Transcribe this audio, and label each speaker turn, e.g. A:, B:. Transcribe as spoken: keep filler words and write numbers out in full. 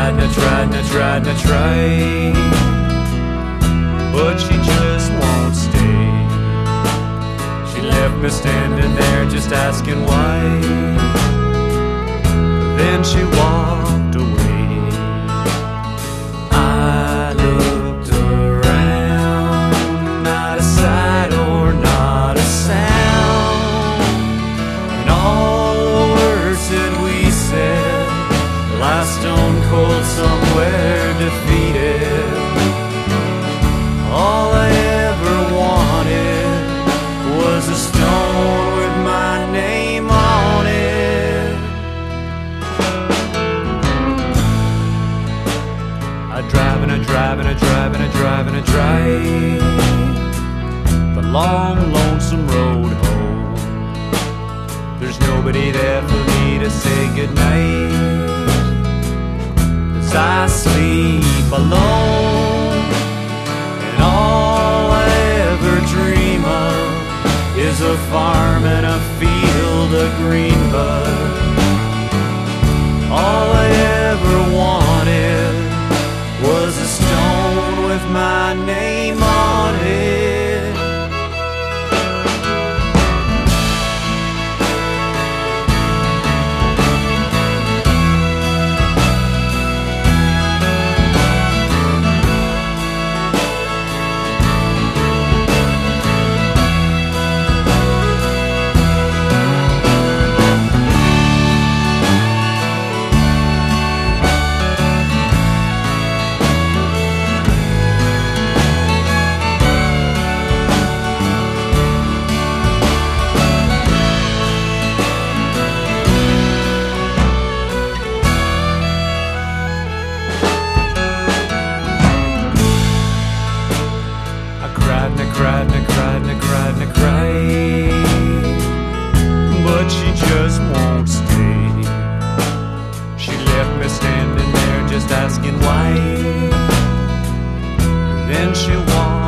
A: tried and I tried and I tried and I tried, but she just won't stay. She left me standing there just asking why. Then she walked away. I looked around, not a sight or not a sound, and all the words that we said lie stone cold somewhere defeated. All I ever wanted was a stone with my name on it. I drive and I drive and I drive and I drive and I drive the long, lonesome road home. There's nobody there for me to say goodnight, as I sleep alone, and all I ever dream of is a farm and a field of green bud. All I ever wanted was a stone with my name on it. And I cried and I cried and I cried and I cried, but she just won't stay. She left me standing there just asking why. Then she walked